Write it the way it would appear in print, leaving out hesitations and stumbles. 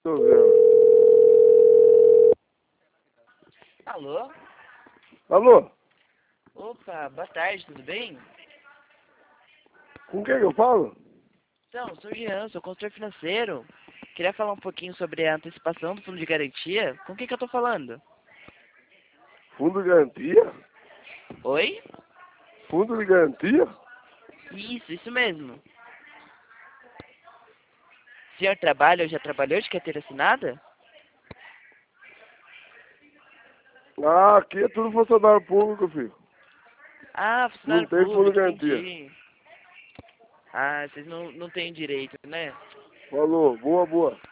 Tô vendo. Alô? Alô? Opa, boa tarde, tudo bem? Com quem que eu falo? Então, sou o Jean, sou consultor financeiro. Queria falar um pouquinho sobre a antecipação do fundo de garantia. Com quem que eu tô falando? Fundo de garantia? Oi? Fundo de garantia? Isso mesmo. O senhor trabalha ou já trabalhou de carteira assinada? Ah, aqui é tudo funcionário público, filho. Ah, Não funcionário tem fundo de público, garantia. entendi. Ah, vocês não têm direito, né? Falou, boa, boa.